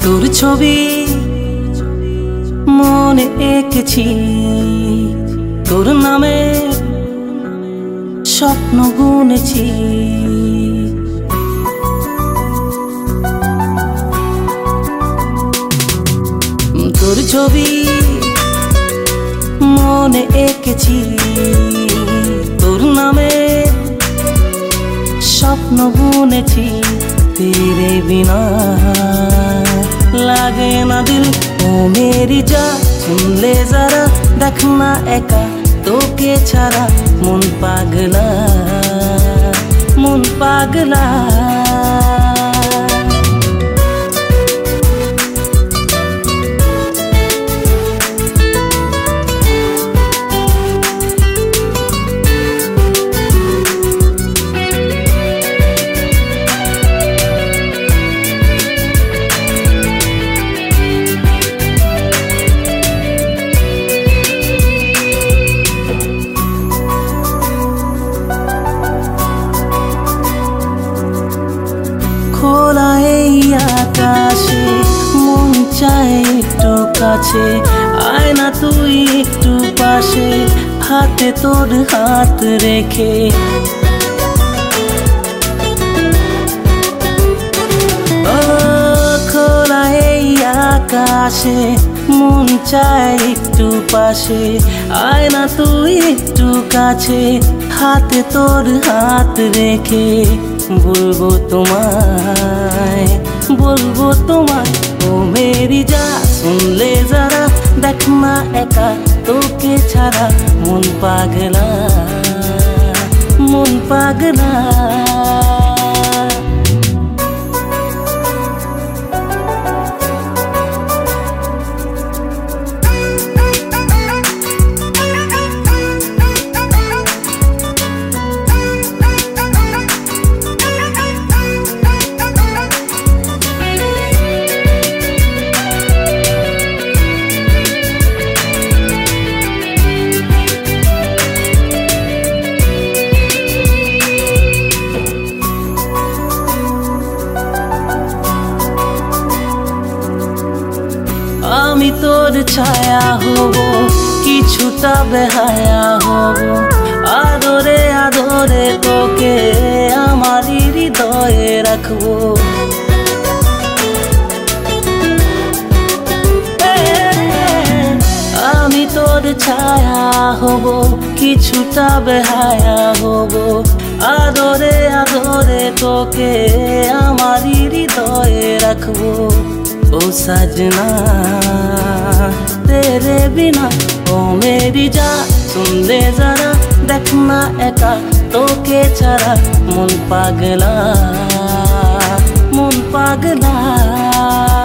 তোর ছবি মনে এঁকেছি, তোর নামে স্বপ্ন বুনেছি। তোর ছবি মনে এঁকেছি, তোর নামে স্বপ্ন বুনেছি। तेरे बिना लागे ना दिल ओ मेरी जा, सुन ले जरा देखना एका तोके छाड़ा मन पागला मन पागला। খোলা এই আকাশে মন চায় একটু কাছে, আয় না তুই একটু পাশে, হাতে তোর হাত রেখে। খোলা এই আকাশে মন চায় একটু পাশে, আয় না তুই একটু কাছে, হাতে তোর হাত রেখে। বলবো তোমায় বলবো তোমায় ও মেরি যা, শুনলে যারা দেখনা একা তোকে ছাড়া মন পাগলা মন পাগলা। আমি তোর ছায়া হব, কিছুটা বেহায়া হব, আদরে আদরে তোকে আমার হৃদয়ে রাখবো। আমি তোর ছায়া হব, কিছুটা বেহায়া হব, আদরে আদরে তোকে আমার হৃদয়ে রাখবো। ओ सजना तेरे बिना ओ मेरी जा, सुन ले जरा देखना एका तोके छाड़ा मन पागला मन पागला।